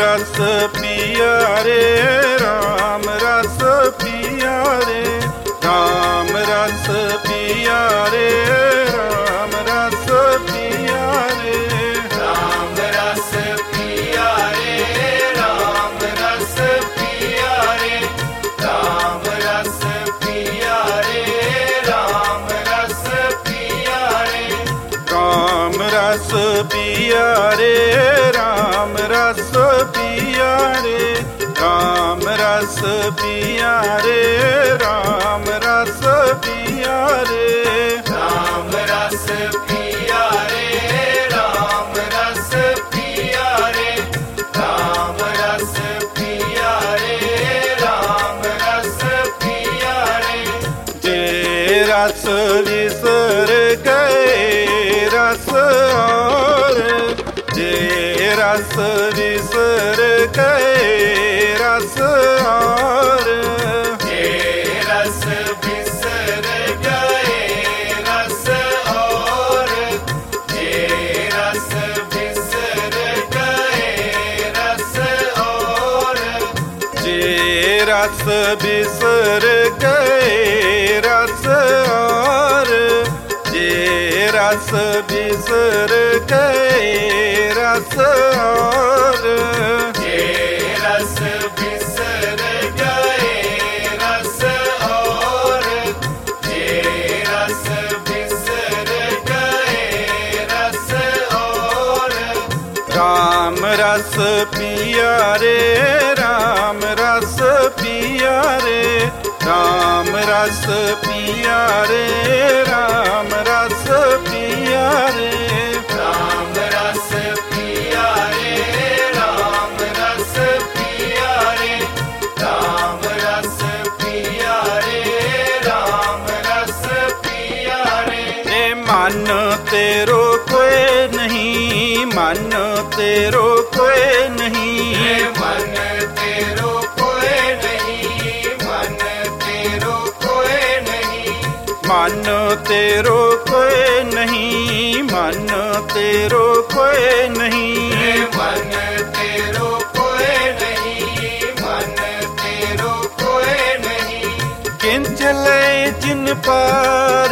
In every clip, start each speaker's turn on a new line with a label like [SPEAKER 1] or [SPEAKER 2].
[SPEAKER 1] रस पिया रे, राम रस पिया रे, राम रस पिया रे, राम रस पिया रे,
[SPEAKER 2] राम रस पिया रे, राम रस पिया रे, राम रस पिया रे, राम रस पिया रे,
[SPEAKER 1] राम रस पिया रे, राम रस पिया रे, राम रस पिया रे, राम रस पिया रे,
[SPEAKER 2] राम रस पिया रे, राम रस पिया रे, राम रस पिया रे, राम रस पिया रे,
[SPEAKER 1] जे रस विसर गए रस और, जे रस विसर गए रस और,
[SPEAKER 2] जे रस बिसर गए रस और, जे रस बिसर गए रस और,
[SPEAKER 1] जे रस बिसर गए रस और, जे रस बिसर गए रस और,
[SPEAKER 2] जे रस बिसर गए रस और, जे रस बिसर गए रस और,
[SPEAKER 1] राम रस पिया रे, राम रस पिया रे, राम रस पिया रे, राम रस पिया रे,
[SPEAKER 2] राम रस पिया रे, राम रस पिया रे, राम रस पिया रे, राम रस पिया रे,
[SPEAKER 1] ए मन तेरो कोई नहीं, मन तेरो कोई नहीं,
[SPEAKER 2] मन तेरो कोई नहीं, मन तेरो कोई नहीं,
[SPEAKER 1] मन तेरो कोई नहीं, मन तेरो कोई नहीं,
[SPEAKER 2] मन तेरो कोई नहीं, मन तेरो कोई नहीं,
[SPEAKER 1] किंचले जिन पार,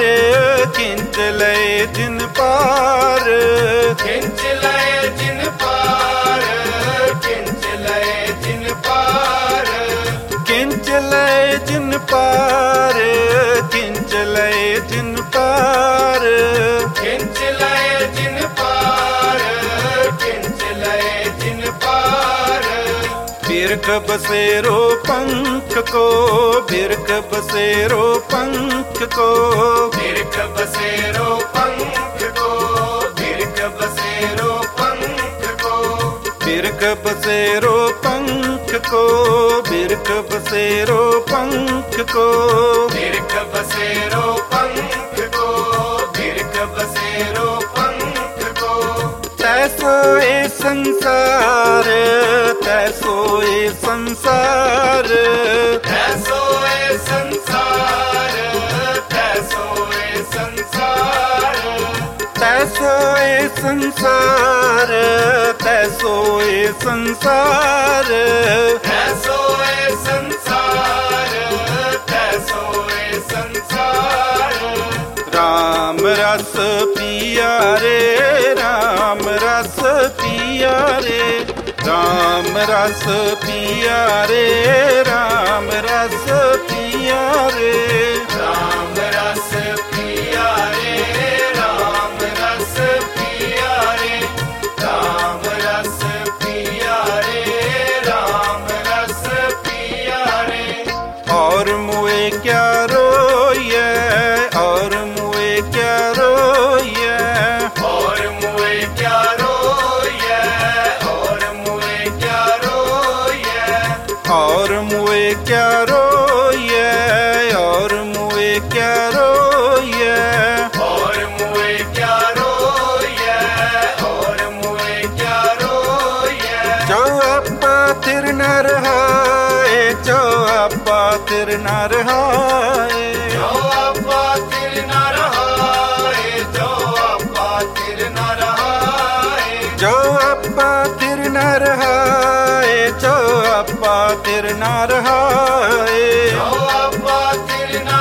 [SPEAKER 1] किंचले जिन पार,
[SPEAKER 2] खिंच लय जिन पार, खिंच लय जिन पार,
[SPEAKER 1] किंचले जिन पार, किंचले जिन पार,
[SPEAKER 2] खिंच लय जिन पार, खिंच लय जिन पार,
[SPEAKER 1] बिरख बसेरो पंख को, बिरख बसेरो पंख को,
[SPEAKER 2] बिरख बसेरो पंख को, बिरख बसेरो पंख को,
[SPEAKER 1] बिरख बसेरो पंख को, बिरख बसेरो पंख को,
[SPEAKER 2] बिरख बसेरो पंख को, बिरख बसेरो पंख को,
[SPEAKER 1] तैसो ए संसार, तैसो ए संसार,
[SPEAKER 2] ऐसो ए संसार, ऐसो ए संसार,
[SPEAKER 1] तैसो ए संसार, तैसो ए संसार,
[SPEAKER 2] ऐसो ए संसार, ऐसो ए संसार,
[SPEAKER 1] राम रस पिया रे, राम रस पिया रे, राम रस पिया रे, राम रस पिया रे,
[SPEAKER 2] राम रस पिया रे, राम रस पिया रे, राम रस पिया रे, राम रस पिया रे,
[SPEAKER 1] और मुए क्या रोइए, और मुए क्या रोइए,
[SPEAKER 2] और मुए क्या रोइए, और मुए क्या रोइए,
[SPEAKER 1] और मुए क्या रोइए, और मुए क्या रोइए,
[SPEAKER 2] और मुए क्या रोइए, और मुए क्या रोइए,
[SPEAKER 1] जो अपा तिर न रहाए, जो अपा तिर न रहाए,
[SPEAKER 2] जो अपा तिर न रहाए, जो अपा तिर न रहाए,
[SPEAKER 1] जो अपा तिर न रहाए, आपा तिर न रहाए।
[SPEAKER 2] जो आपा तिर न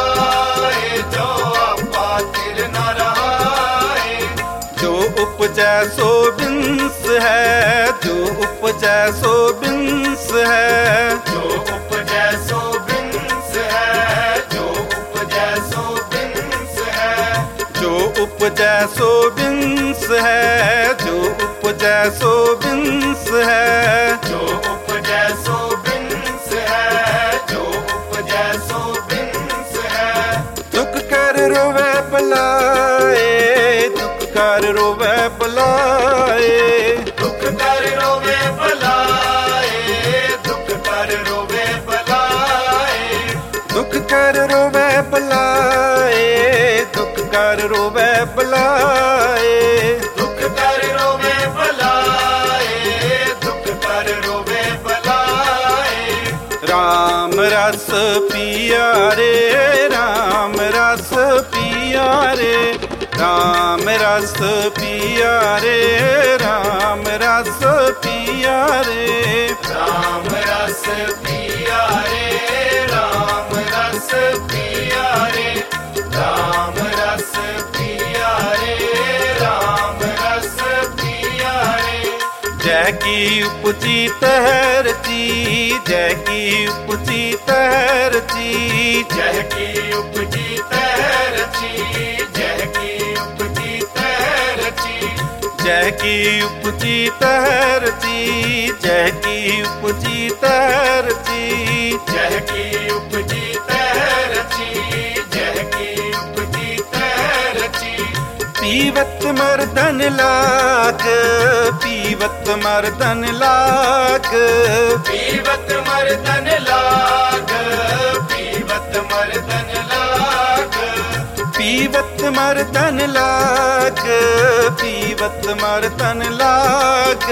[SPEAKER 2] रहाए, जो आपा तिर न रहाए।
[SPEAKER 1] जो उपजै सो बिंस है, जो उपजै सो बिंस है,
[SPEAKER 2] जो उपजै सो बिंस है, जो उपजै सो बिंस है।
[SPEAKER 1] जो उपजै सो बिंस है, जो उपजै सो बिंस है।
[SPEAKER 2] जो उपजै सो बिंस है, जो उपजै सो बिंस है।
[SPEAKER 1] दुख कर रोवे बलाए, दुख कर रोवे बलाए।
[SPEAKER 2] दुख कर रोवे बलाए, दुख कर रोवे बलाए।
[SPEAKER 1] दुख कर रोवे बलाए, दुख कर रोवे बलाए।
[SPEAKER 2] दुख कर रोवे बलाए, दुख कर रोवे बलाए।
[SPEAKER 1] राम रस पिया रे, राम रस पिया रे, राम रस पिया रे, राम रस पिया रे।
[SPEAKER 2] राम रस पिया रे, राम रस पिया रे। राम रस पिया रे, राम रस पिया रे।
[SPEAKER 1] जय की उपजी तहरती, जय की उपजी तहरती।
[SPEAKER 2] जय की उपजी तहरची, जय की उपजी तहरची।
[SPEAKER 1] जय की उपजी तहरती, जय की उपजी तहरती।
[SPEAKER 2] जय की उपजी तहरची, जय की उपजी तहरची।
[SPEAKER 1] पीवत मर्दन लाग, पीवत मर्दन लाग।
[SPEAKER 2] पीवत मर्दन लाग, पीवत मर्दन लाग।
[SPEAKER 1] पीवत मर्दन लाग, पीवत मर्दन लाग।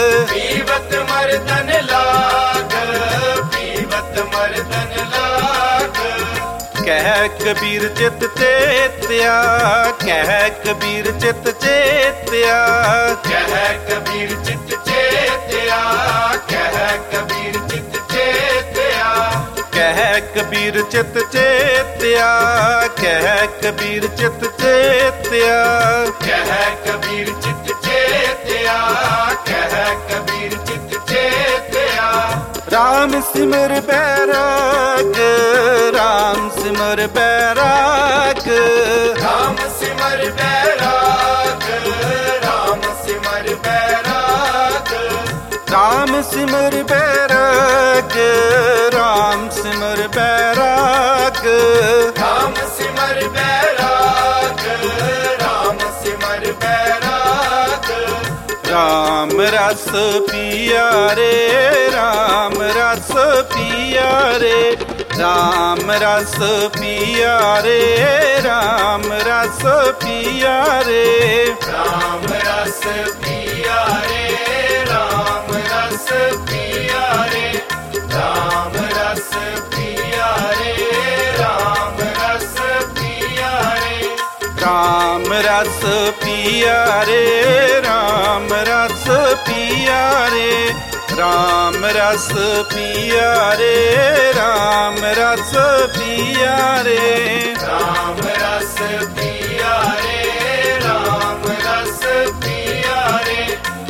[SPEAKER 2] पीवत मर्दन लाग, पीवत मर्दन लाग।
[SPEAKER 1] कह कबीर चित चेत्या, कह कबीर चित चेत्या।
[SPEAKER 2] कह कबीर चित चेत्या, कह कबीर चित चेत्या।
[SPEAKER 1] कह कबीर चित चेत्या, कह कबीर चित चेत्या।
[SPEAKER 2] कह कबीर चित चेत्या, कह कबीर चित चेत्या।
[SPEAKER 1] राम सिमर बैराग, राम सिमर बैराग।
[SPEAKER 2] राम सिमर बैराग, राम सिमर बैराग।
[SPEAKER 1] राम सिमर बैराग, राम सिमर बैराग।
[SPEAKER 2] राम सिमर बैराग, राम सिमर बैराग।
[SPEAKER 1] राम रस पिया रे, राम रस पिया रे, राम रस पिया रे, राम रस पिया रे।
[SPEAKER 2] राम रस पिया रे, राम रस पिया रे। राम रस पिया रे, राम रस पिया रे।
[SPEAKER 1] राम रस पिया रे, राम रस पिया रे, राम रस पिया रे, राम रस पिया रे।
[SPEAKER 2] राम रस पिया रे, राम रस पिया रे।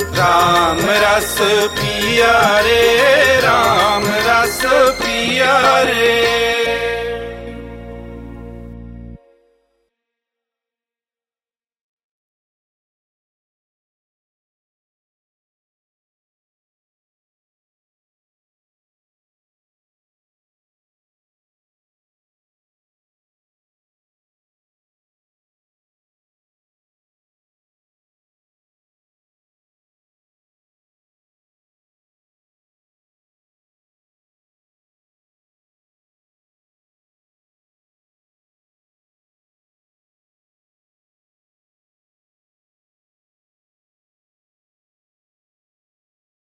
[SPEAKER 1] राम रस पिया रे, राम रस पिया रे।